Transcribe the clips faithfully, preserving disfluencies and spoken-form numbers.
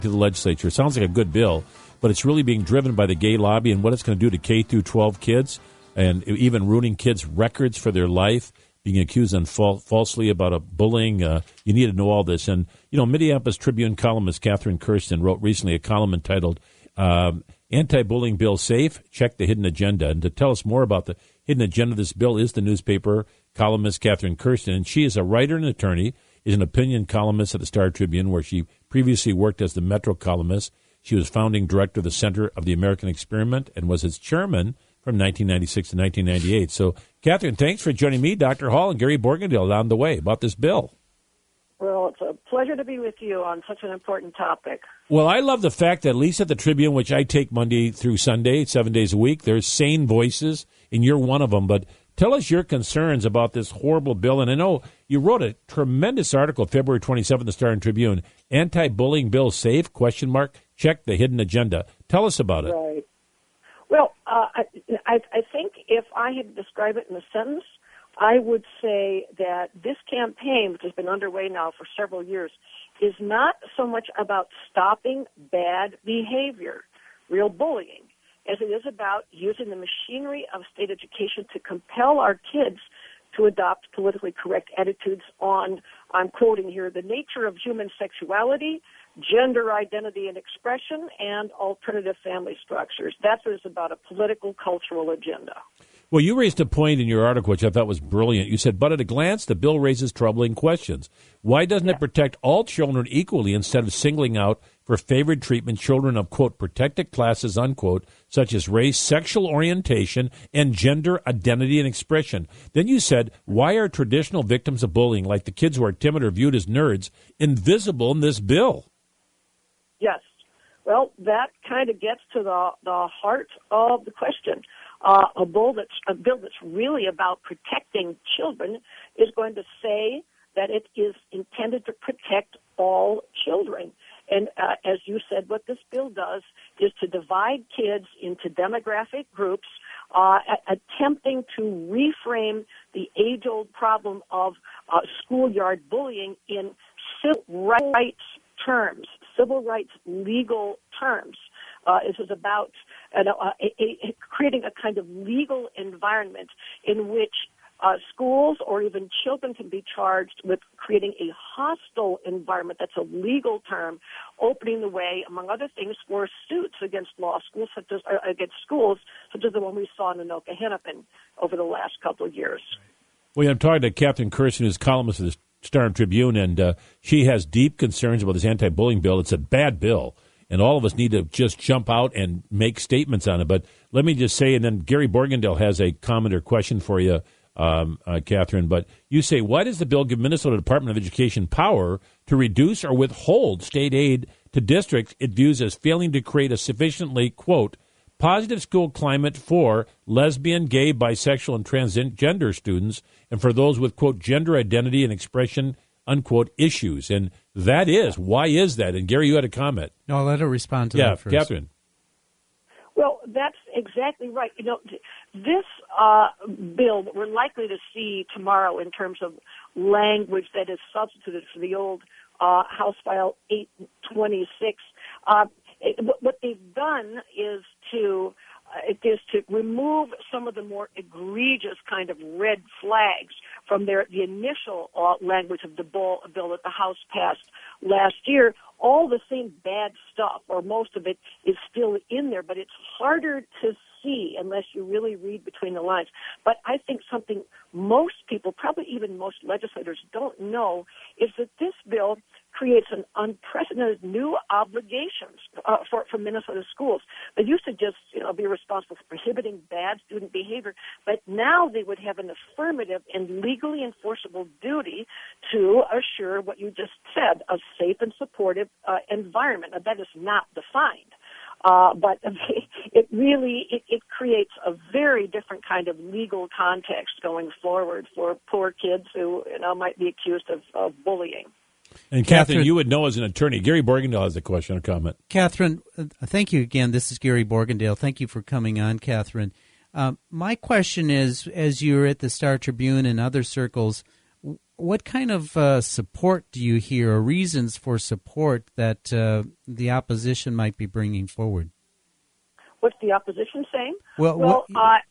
to the legislature. It sounds like a good bill, but it's really being driven by the gay lobby and what it's going to do to K through twelve kids, and even ruining kids' records for their life, being accused and fal- falsely about a bullying. Uh, you need to know all this. And, you know, Minneapolis Tribune columnist Catherine Kirsten wrote recently a column entitled um, Anti-Bullying Bill Safe? Check the Hidden Agenda. And to tell us more about the hidden agenda of this bill is the newspaper columnist Catherine Kirsten. And she is a writer and attorney, is an opinion columnist at the Star Tribune, where she previously worked as the Metro columnist. She was founding director of the Center of the American Experiment and was its chairman from nineteen ninety-six to nineteen ninety-eight. So, Catherine, thanks for joining me, Doctor Hall, and Gary Borgendale on the way about this bill. Well, it's a pleasure to be with you on such an important topic. Well, I love the fact that at least at the Tribune, which I take Monday through Sunday, seven days a week, there's sane voices, and you're one of them. But tell us your concerns about this horrible bill. And I know you wrote a tremendous article February twenty-seventh, the Star and Tribune, Anti-Bullying Bill Safe, question mark, check the hidden agenda. Tell us about it. Right. Well, uh, I, I, I think if I had to describe it in a sentence, I would say that this campaign, which has been underway now for several years, is not so much about stopping bad behavior, real bullying, as it is about using the machinery of state education to compel our kids to adopt politically correct attitudes on, I'm quoting here, the nature of human sexuality, gender identity and expression, and alternative family structures. That is about a political, cultural agenda. Well, you raised a point in your article, which I thought was brilliant. You said, but at a glance, the bill raises troubling questions. Why doesn't yeah. it protect all children equally instead of singling out for favored treatment children of, quote, protected classes, unquote, such as race, sexual orientation, and gender identity and expression? Then you said, why are traditional victims of bullying, like the kids who are timid or viewed as nerds, invisible in this bill? Yes. Well, that kind of gets to the, the heart of the question. Uh, a, bill that's, a bill that's really about protecting children is going to say that it is intended to protect all children. And uh, as you said, what this bill does is to divide kids into demographic groups, uh, a- attempting to reframe the age-old problem of uh, schoolyard bullying in civil rights terms, civil rights legal terms. Uh, this is about uh, a, a, a, creating a kind of legal environment in which uh, schools or even children can be charged with creating a hostile environment. That's a legal term, opening the way, among other things, for suits against law schools, such as uh, against schools, such as the one we saw in Anoka Hennepin over the last couple of years. Well, I'm talking to Catherine Kirsten, who's columnist of the Star and Tribune, and uh, she has deep concerns about this anti-bullying bill. It's a bad bill, and all of us need to just jump out and make statements on it. But let me just say, and then Gary Borgendale has a comment or question for you, um, uh, Catherine. But you say, why does the bill give Minnesota Department of Education power to reduce or withhold state aid to districts it views as failing to create a sufficiently, quote, positive school climate for lesbian, gay, bisexual, and transgender students, and for those with, quote, gender identity and expression, unquote, issues? And that is, why is that? And Gary, you had a comment. No, I'll let her respond to yeah, that first. Catherine. Well, that's exactly right. You know, this uh, bill that we're likely to see tomorrow in terms of language that is substituted for the old uh, House File eight twenty-six, uh, it, what they've done is to uh, is to remove some of the more egregious kind of red flags from their the initial uh, language of the bill, bill that the House passed last year. All the same bad stuff, or most of it, is still in there, but it's harder to see unless you really read between the lines. But I think something most people, probably even most legislators, don't know is that this bill creates an unprecedented new obligations uh, for, for Minnesota schools. They used to just, you know, be responsible for prohibiting bad student behavior, but now they would have an affirmative and legally enforceable duty to assure what you just said, a safe and supportive uh, environment. Now, that is not defined. Uh, but it really, it, it creates a very different kind of legal context going forward for poor kids who, you know, might be accused of, of bullying. And Catherine, Catherine, you would know as an attorney. Gary Borgendale has a question or comment. Catherine, uh, thank you again. This is Gary Borgendale. Thank you for coming on, Catherine. Uh, my question is, as you're at the Star Tribune and other circles, what kind of uh, support do you hear, or reasons for support that uh, the opposition might be bringing forward? What's the opposition saying? Well, well what, uh,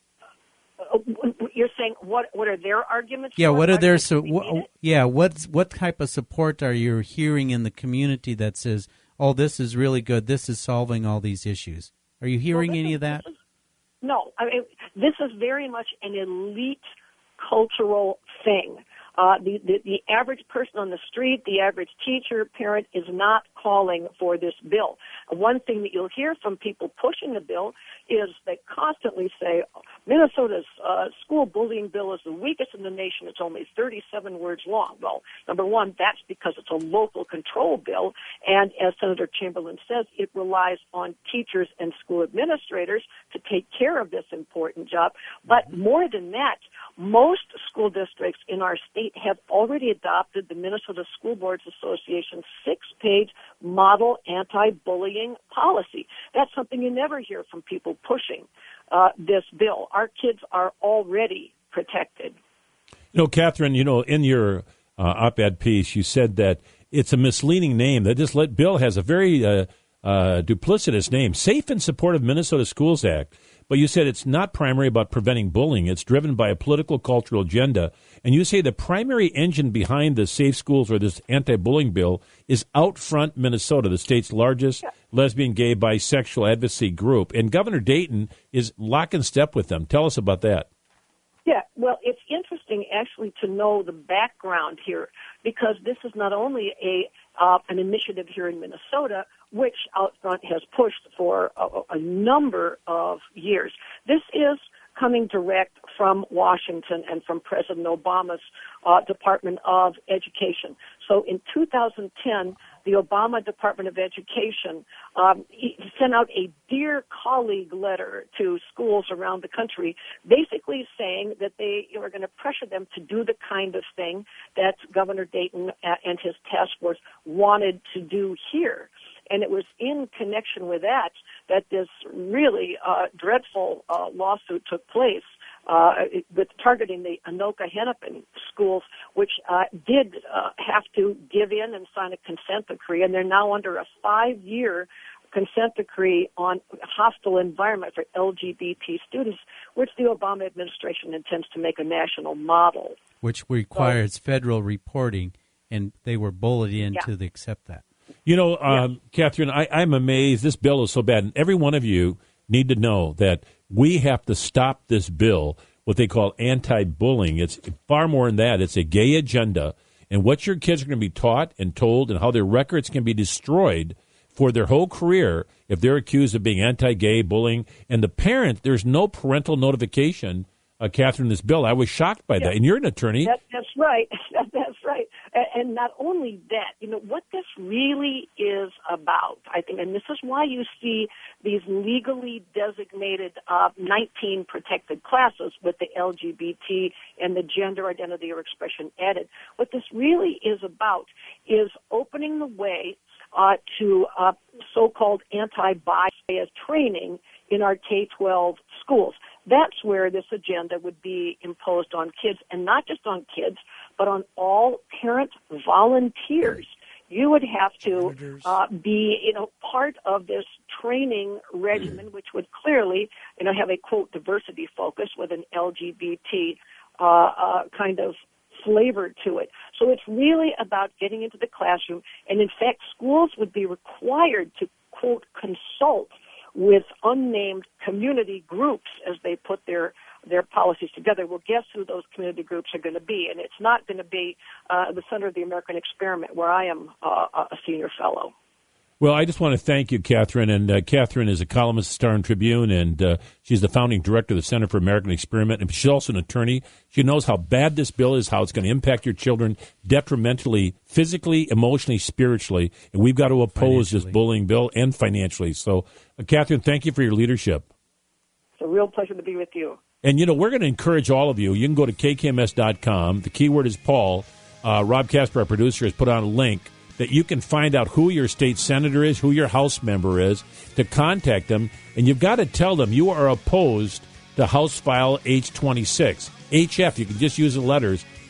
you're saying what? What are their arguments? Yeah, for what are their so? What, What, yeah, what's what type of support are you hearing in the community that says, "Oh, this is really good. This is solving all these issues"? Are you hearing well, any is, of that? Is, no, I mean this is very much an elite cultural thing. Uh, the, the, the average person on the street, the average teacher, parent is not calling for this bill. One thing that you'll hear from people pushing the bill is they constantly say, Minnesota's uh, school bullying bill is the weakest in the nation. It's only thirty-seven words long. Well, number one, that's because it's a local control bill. And as Senator Chamberlain says, it relies on teachers and school administrators to take care of this important job. But more than that, most school districts in our state have already adopted the Minnesota School Boards Association's six-page model anti-bullying policy. That's something you never hear from people pushing uh, this bill. Our kids are already protected. You know, Catherine, you know, in your uh, op-ed piece, you said that it's a misleading name. That this bill has a very uh, uh, duplicitous name, Safe and Supportive Minnesota Schools Act. But you said it's not primarily about preventing bullying. It's driven by a political, cultural agenda. And you say the primary engine behind the Safe Schools or this anti-bullying bill is Outfront Minnesota, the state's largest yeah. lesbian, gay, bisexual advocacy group. And Governor Dayton is lock and step with them. Tell us about that. Yeah, well, it's interesting actually to know the background here, because this is not only a uh, an initiative here in Minnesota, which Outfront has pushed for a, a number of years. This is coming direct from Washington and from President Obama's uh, Department of Education. So in two thousand ten, the Obama Department of Education um, he sent out a Dear Colleague letter to schools around the country, basically saying that they were going to pressure them to do the kind of thing that Governor Dayton and his task force wanted to do here. And it was in connection with that that this really uh, dreadful uh, lawsuit took place uh, with targeting the Anoka Hennepin schools, which uh, did uh, have to give in and sign a consent decree, and they're now under a five-year consent decree on hostile environment for L G B T students, which the Obama administration intends to make a national model. Which requires so, federal reporting, and they were bullied into yeah. the accept that. You know, um, yeah. Catherine, I, I'm amazed. This bill is so bad. And every one of you need to know that we have to stop this bill, what they call anti-bullying. It's far more than that. It's a gay agenda. And what your kids are going to be taught and told and how their records can be destroyed for their whole career if they're accused of being anti-gay, bullying. And the parent, there's no parental notification, uh, Catherine, in this bill. I was shocked by yeah. that. And you're an attorney. That, that's right. That, that's right. And not only that, you know, what this really is about, I think, and this is why you see these legally designated uh, nineteen protected classes with the L G B T and the gender identity or expression added. What this really is about is opening the way uh, to uh, so-called anti-bias training in our K twelve schools. That's where this agenda would be imposed on kids, and not just on kids, but on all parent volunteers. You would have to uh, be, you know, part of this training regimen, which would clearly, you know, have a, quote, diversity focus with an L G B T uh, uh, kind of flavor to it. So it's really about getting into the classroom, and in fact, schools would be required to, quote, consult with unnamed community groups as they put their their policies together. Well, guess who those community groups are going to be? And it's not going to be uh, the Center of the American Experiment, where I am uh, a senior fellow. Well, I just want to thank you, Catherine. And uh, Catherine is a columnist at Star and Tribune, and uh, she's the founding director of the Center for American Experiment. And she's also an attorney. She knows how bad this bill is, how it's going to impact your children detrimentally, physically, emotionally, spiritually. And we've got to oppose this bullying bill and financially. So, uh, Catherine, thank you for your leadership. It's a real pleasure to be with you. And, you know, we're going to encourage all of you. You can go to K K M S dot com. The keyword is Paul. Uh, Rob Casper, our producer, has put on a link that you can find out who your state senator is, who your House member is, to contact them. And you've got to tell them you are opposed to House File H twenty-six. H F, you can just use the letters,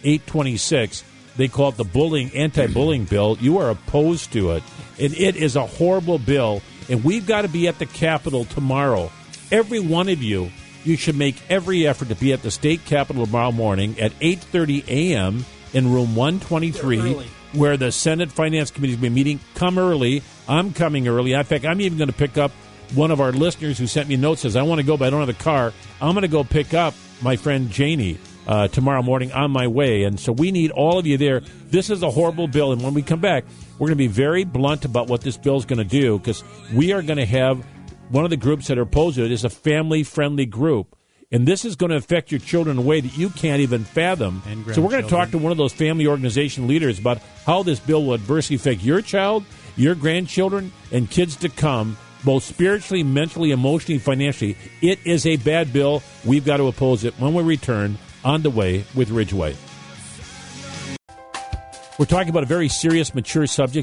eight twenty-six. They call it the bullying, anti-bullying bill. You are opposed to it. And it is a horrible bill. And we've got to be at the Capitol tomorrow. Every one of you, you should make every effort to be at the state Capitol tomorrow morning at eight thirty a.m. in room one twenty-three, where the Senate Finance Committee is going to be meeting. Come early. I'm coming early. In fact, I'm even going to pick up one of our listeners who sent me a note, says, I want to go, but I don't have a car. I'm going to go pick up my friend Janie uh, tomorrow morning on my way. And so we need all of you there. This is a horrible bill. And when we come back, we're going to be very blunt about what this bill is going to do, because we are going to have one of the groups that are opposed to it is a family-friendly group. And this is going to affect your children in a way that you can't even fathom. So we're going to talk to one of those family organization leaders about how this bill will adversely affect your child, your grandchildren, and kids to come, both spiritually, mentally, emotionally, financially. It is a bad bill. We've got to oppose it. When we return, On the Way with Ridgeway. We're talking about a very serious, mature subject.